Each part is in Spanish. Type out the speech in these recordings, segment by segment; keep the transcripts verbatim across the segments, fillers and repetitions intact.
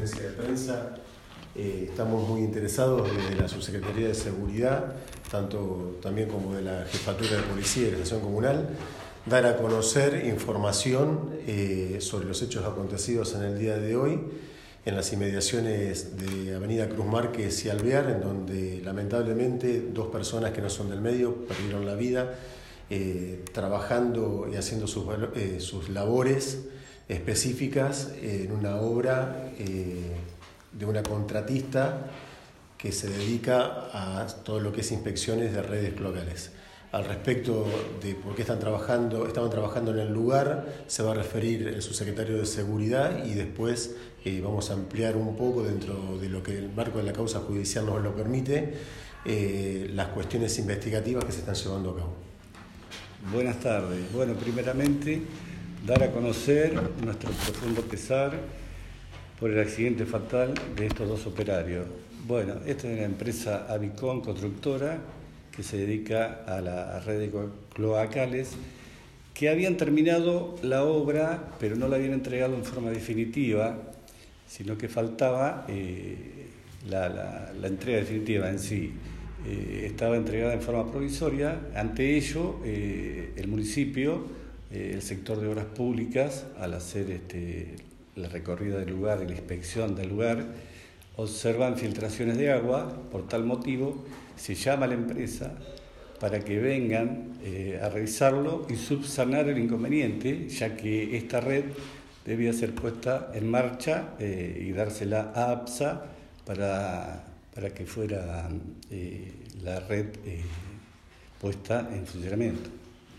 conferencia de prensa. Eh, estamos muy interesados desde la Subsecretaría de Seguridad, tanto también como de la Jefatura de Policía y de la Dirección Comunal, dar a conocer información eh, sobre los hechos acontecidos en el día de hoy en las inmediaciones de Avenida Cruz Márquez y Alvear, en donde lamentablemente dos personas que no son del medio perdieron la vida eh, trabajando y haciendo sus, eh, sus labores específicas en una obra eh, de una contratista que se dedica a todo lo que es inspecciones de redes cloacales. Al respecto de por qué están trabajando, estaban trabajando en el lugar, se va a referir el subsecretario de Seguridad y después eh, vamos a ampliar un poco dentro de lo que el marco de la causa judicial nos lo permite, eh, las cuestiones investigativas que se están llevando a cabo. Buenas tardes. Bueno, primeramente, dar a conocer nuestro profundo pesar por el accidente fatal de estos dos operarios. Bueno, esta es la empresa Avicon Constructora, que se dedica a la red de cloacales, que habían terminado la obra, pero no la habían entregado en forma definitiva, sino que faltaba eh, la, la, la entrega definitiva en sí. Eh, estaba entregada en forma provisoria. Ante ello, eh, el municipio, eh, el sector de obras públicas, al hacer este, la recorrida del lugar y la inspección del lugar, observan filtraciones de agua. Por tal motivo, se llama a la empresa para que vengan eh, a revisarlo y subsanar el inconveniente, ya que esta red debía ser puesta en marcha eh, y dársela a APSA para, para que fuera eh, la red eh, puesta en funcionamiento.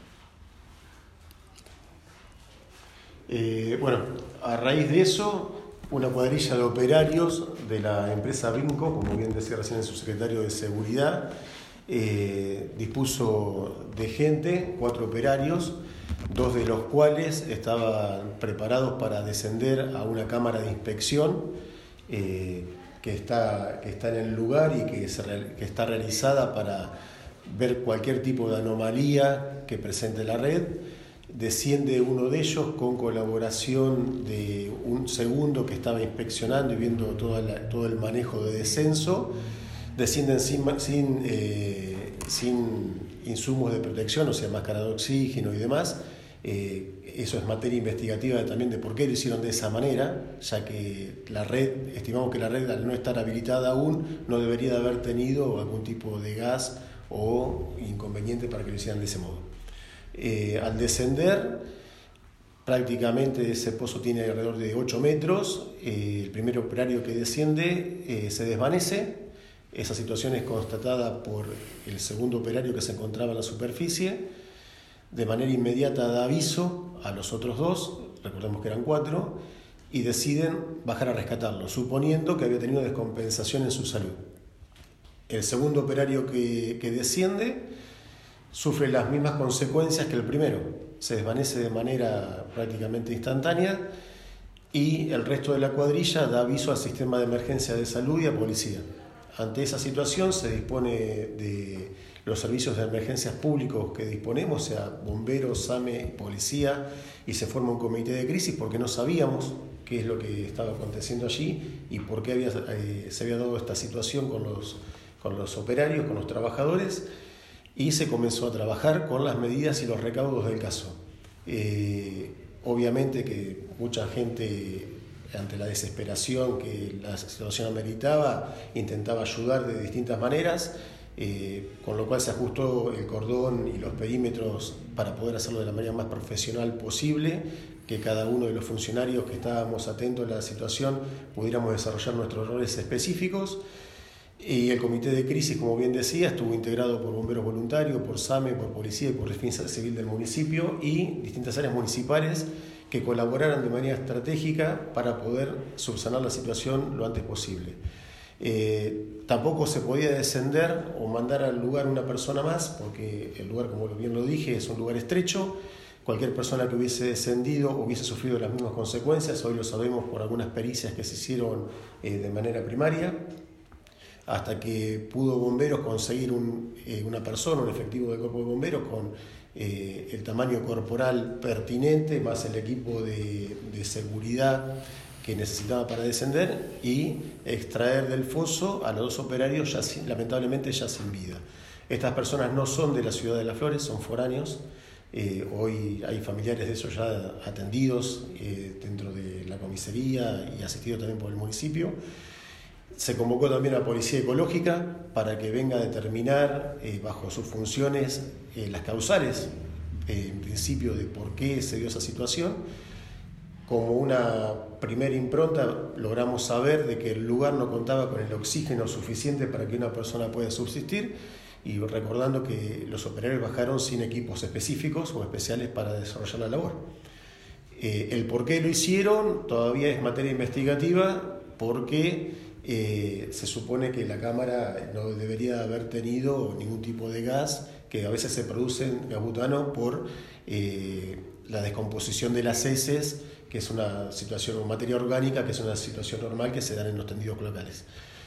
Eh, bueno, a raíz de eso, una cuadrilla de operarios de la empresa Vinco, como bien decía recién el subsecretario de Seguridad, eh, dispuso de gente, cuatro operarios, dos de los cuales estaban preparados para descender a una cámara de inspección eh, que, está, que está en el lugar y que, se, que está realizada para ver cualquier tipo de anomalía que presente la red. Desciende uno de ellos con colaboración de un segundo que estaba inspeccionando y viendo toda la, todo el manejo de descenso. Descienden sin, sin, eh, sin insumos de protección, o sea, máscara de oxígeno y demás. Eh, eso es materia investigativa también de por qué lo hicieron de esa manera, ya que la red, estimamos que la red, al no estar habilitada aún, no debería de haber tenido algún tipo de gas o inconveniente para que lo hicieran de ese modo. Eh, al descender, prácticamente ese pozo tiene alrededor de ocho metros, eh, el primer operario que desciende eh, se desvanece. Esa situación es constatada por el segundo operario que se encontraba en la superficie. De manera inmediata da aviso a los otros dos, recordemos que eran cuatro, y deciden bajar a rescatarlo, suponiendo que había tenido descompensación en su salud. El segundo operario que, que desciende sufre las mismas consecuencias que el primero, se desvanece de manera prácticamente instantánea y el resto de la cuadrilla da aviso al sistema de emergencia de salud y a policía. Ante esa situación se dispone de los servicios de emergencias públicos que disponemos, o sea, bomberos, SAME, policía, y se forma un comité de crisis porque no sabíamos qué es lo que estaba aconteciendo allí y por qué había, eh, se había dado esta situación con los, con los operarios, con los trabajadores. Y se comenzó a trabajar con las medidas y los recaudos del caso. Eh, obviamente que mucha gente, ante la desesperación que la situación ameritaba, intentaba ayudar de distintas maneras, eh, con lo cual se ajustó el cordón y los perímetros para poder hacerlo de la manera más profesional posible, que cada uno de los funcionarios que estábamos atentos a la situación pudiéramos desarrollar nuestros roles específicos. Y el comité de crisis, como bien decía, estuvo integrado por bomberos voluntarios, por SAME, por policía y por defensa civil del municipio y distintas áreas municipales que colaboraron de manera estratégica para poder subsanar la situación lo antes posible. Eh, tampoco se podía descender o mandar al lugar una persona más, porque el lugar, como bien lo dije, es un lugar estrecho. Cualquier persona que hubiese descendido hubiese sufrido las mismas consecuencias, hoy lo sabemos por algunas pericias que se hicieron eh, de manera primaria. Hasta que pudo bomberos conseguir un, eh, una persona, un efectivo del cuerpo de bomberos con eh, el tamaño corporal pertinente, más el equipo de, de seguridad que necesitaba para descender y extraer del foso a los dos operarios ya sin, lamentablemente ya sin vida. Estas personas no son de la ciudad de Las Flores, son foráneos. Eh, hoy hay familiares de esos ya atendidos eh, dentro de la comisaría y asistidos también por el municipio. Se convocó también a Policía Ecológica para que venga a determinar eh, bajo sus funciones eh, las causales, eh, en principio, de por qué se dio esa situación. Como una primera impronta logramos saber de que el lugar no contaba con el oxígeno suficiente para que una persona pueda subsistir, y recordando que los operarios bajaron sin equipos específicos o especiales para desarrollar la labor. Eh, el por qué lo hicieron todavía es materia investigativa, porque eh, se supone que la cámara no debería haber tenido ningún tipo de gas, que a veces se produce en gas butano por eh, la descomposición de las heces, que es una situación, materia orgánica, que es una situación normal que se dan en los tendidos locales.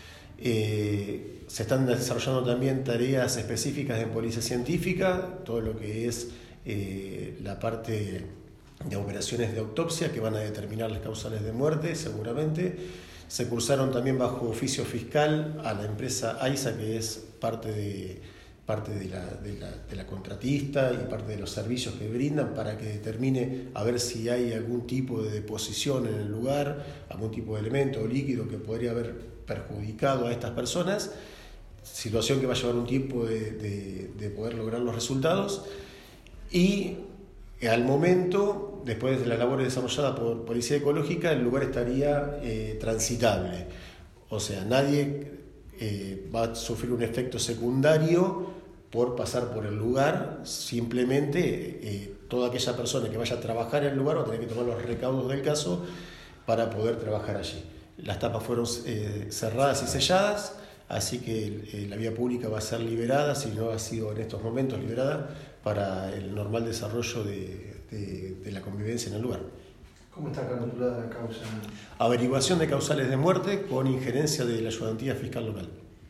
Eh, se están desarrollando también tareas específicas en policía científica, todo lo que es eh, la parte de operaciones de autopsia que van a determinar las causales de muerte seguramente. Se cursaron también bajo oficio fiscal a la empresa AISA, que es parte de, parte de, la, de, la, de la contratista y parte de los servicios que brindan, para que determine a ver si hay algún tipo de deposición en el lugar, algún tipo de elemento o líquido que podría haber perjudicado a estas personas, situación que va a llevar un tiempo de, de, de poder lograr los resultados. Y al momento, después de la labor desarrollada por Policía Ecológica, el lugar estaría eh, transitable, o sea, nadie eh, va a sufrir un efecto secundario por pasar por el lugar. Simplemente eh, toda aquella persona que vaya a trabajar en el lugar va a tener que tomar los recaudos del caso para poder trabajar allí. Las tapas fueron eh, cerradas y selladas, así que eh, la vía pública va a ser liberada, si no ha sido en estos momentos liberada, para el normal desarrollo de, de, de la convivencia en el lugar. ¿Cómo está calculada la causa? Averiguación de causales de muerte con injerencia de la ayudantía fiscal local.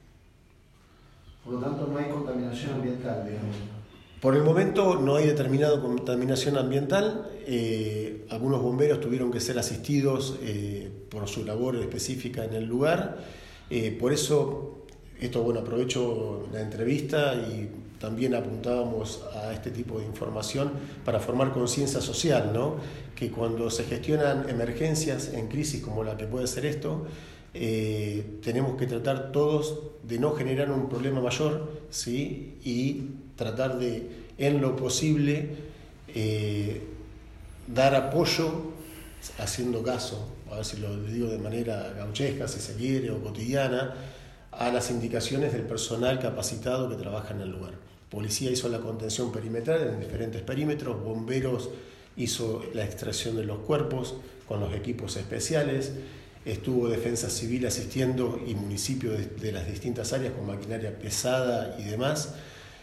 Por lo tanto, no hay contaminación ambiental, digamos. Por el momento no hay determinada contaminación ambiental. Eh, algunos bomberos tuvieron que ser asistidos eh, por su labor específica en el lugar. Eh, por eso, esto, bueno, aprovecho la entrevista y también apuntábamos a este tipo de información para formar conciencia social, ¿no? Que cuando se gestionan emergencias en crisis como la que puede ser esto, eh, tenemos que tratar todos de no generar un problema mayor, ¿sí? Y tratar de, en lo posible, eh, dar apoyo, haciendo caso, a ver si lo digo de manera gauchesca, si se quiere, o cotidiana, a las indicaciones del personal capacitado que trabaja en el lugar. Policía hizo la contención perimetral en diferentes perímetros, bomberos hizo la extracción de los cuerpos con los equipos especiales, estuvo Defensa Civil asistiendo y municipio de, de las distintas áreas con maquinaria pesada y demás.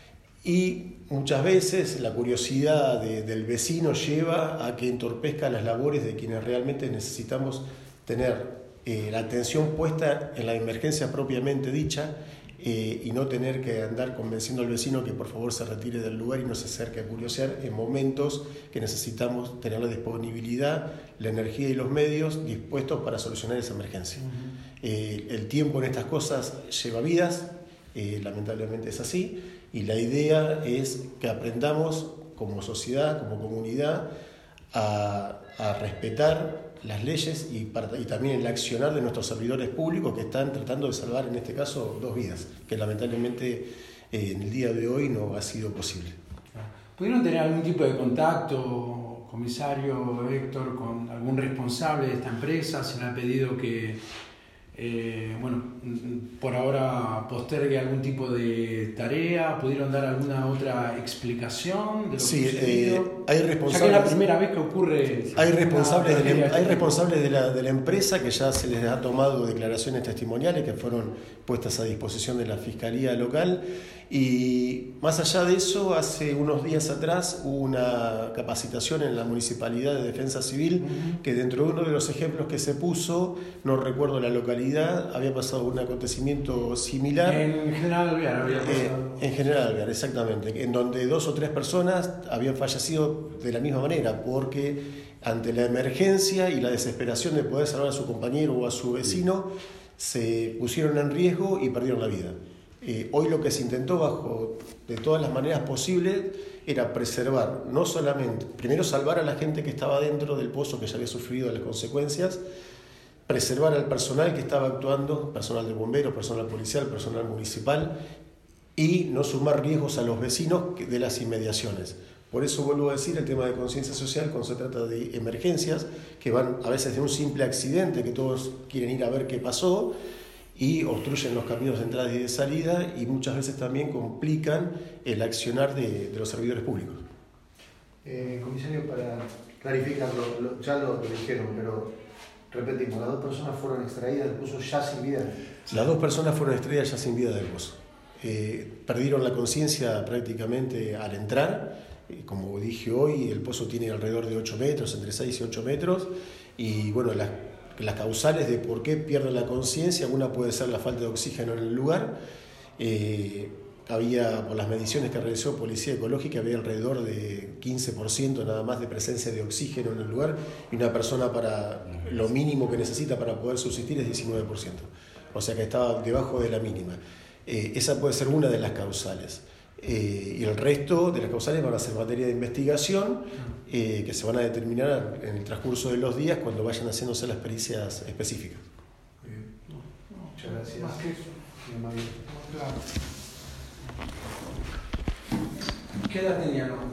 Y muchas veces la curiosidad de, del vecino lleva a que entorpezca las labores de quienes realmente necesitamos tener eh, la atención puesta en la emergencia propiamente dicha, eh, y no tener que andar convenciendo al vecino que por favor se retire del lugar y no se acerque a curiosear en momentos que necesitamos tener la disponibilidad, la energía y los medios dispuestos para solucionar esa emergencia. Uh-huh. Eh, el tiempo en estas cosas lleva vidas, eh, lamentablemente es así, y la idea es que aprendamos como sociedad, como comunidad, a, a respetar las leyes y, para, y también el accionar de nuestros servidores públicos que están tratando de salvar, en este caso, dos vidas, que lamentablemente eh, en el día de hoy no ha sido posible. ¿Pudieron tener algún tipo de contacto, comisario Héctor, con algún responsable de esta empresa? ¿Se le ha pedido que, eh, bueno, por ahora postergue algún tipo de tarea? ¿Pudieron dar alguna otra explicación de lo sí, que sucedido? Eh, hay responsables, ya que es la primera vez que ocurre... Hay responsables, de la, hay responsables de, la, de la empresa que ya se les ha tomado declaraciones testimoniales que fueron puestas a disposición de la Fiscalía local. Y más allá de eso, hace unos días atrás hubo una capacitación en la Municipalidad de Defensa Civil, uh-huh. que dentro de uno de los ejemplos que se puso, no recuerdo la localidad, había pasado un acontecimiento similar. En General Alvear había pasado. Eh, en General Alvear, exactamente, en donde dos o tres personas habían fallecido de la misma manera, porque ante la emergencia y la desesperación de poder salvar a su compañero o a su vecino, se pusieron en riesgo y perdieron la vida. Eh, hoy lo que se intentó bajo de todas las maneras posibles era preservar, no solamente, primero salvar a la gente que estaba dentro del pozo que ya había sufrido las consecuencias, preservar al personal que estaba actuando, personal de bomberos, personal policial, personal municipal, y no sumar riesgos a los vecinos de las inmediaciones. Por eso vuelvo a decir el tema de conciencia social cuando se trata de emergencias, que van a veces de un simple accidente, que todos quieren ir a ver qué pasó, y obstruyen los caminos de entrada y de salida, y muchas veces también complican el accionar de, de los servidores públicos. Eh, comisario, para clarificarlo, lo, ya lo, lo dijeron, pero repetimos, las dos personas fueron extraídas del pozo ya sin vida. Las dos personas fueron extraídas ya sin vida del pozo. Eh, perdieron la conciencia prácticamente al entrar. Eh, como dije hoy, el pozo tiene alrededor de ocho metros, entre seis y ocho metros, y bueno, las, las causales de por qué pierden la conciencia, una puede ser la falta de oxígeno en el lugar. Eh, había, por las mediciones que realizó Policía Ecológica, había alrededor de quince por ciento nada más de presencia de oxígeno en el lugar, y una persona para lo mínimo que necesita para poder subsistir es diecinueve por ciento, o sea que estaba debajo de la mínima. Eh, esa puede ser una de las causales. Eh, y el resto de las causales van a ser materia de investigación eh, que se van a determinar en el transcurso de los días cuando vayan haciéndose las pericias específicas. Muchas gracias. Más que eso. Muy amable. Claro. ¿Qué edad tenían los